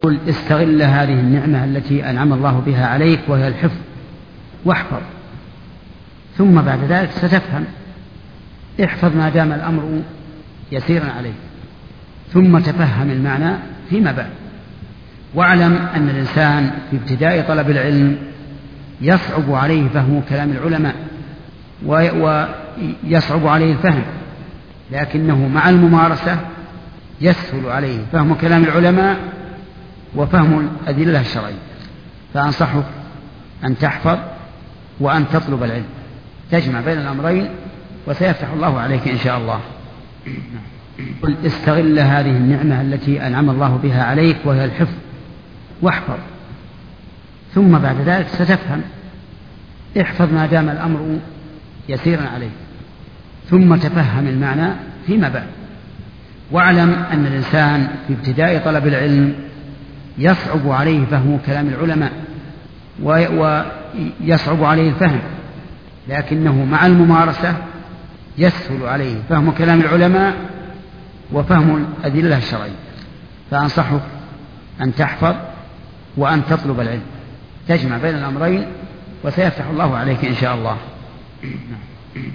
قل استغل هذه النعمة التي أنعم الله بها عليك وهي الحفظ واحفظ، ثم بعد ذلك ستفهم. احفظ ما دام الأمر يسيرا عليك، ثم تفهم المعنى فيما بعد. واعلم أن الإنسان في ابتداء طلب العلم يصعب عليه فهم كلام العلماء ويصعب عليه الفهم، لكنه مع الممارسة يسهل عليه فهم كلام العلماء وفهم الأدلة الشرعية. فأنصحك أن تحفظ وأن تطلب العلم، تجمع بين الأمرين وسيفتح الله عليك إن شاء الله. قل استغل هذه النعمة التي أنعم الله بها عليك وهي الحفظ واحفظ، ثم بعد ذلك ستفهم. احفظ ما دام الأمر يسيرا عليك، ثم تفهم المعنى فيما بعد. واعلم أن الإنسان في ابتداء طلب العلم يصعب عليه فهم كلام العلماء ويصعب عليه الفهم، لكنه مع الممارسة يسهل عليه فهم كلام العلماء وفهم الأدلة الشرعية. فأنصحك أن تحفظ وأن تطلب العلم، تجمع بين الأمرين وسيفتح الله عليك إن شاء الله.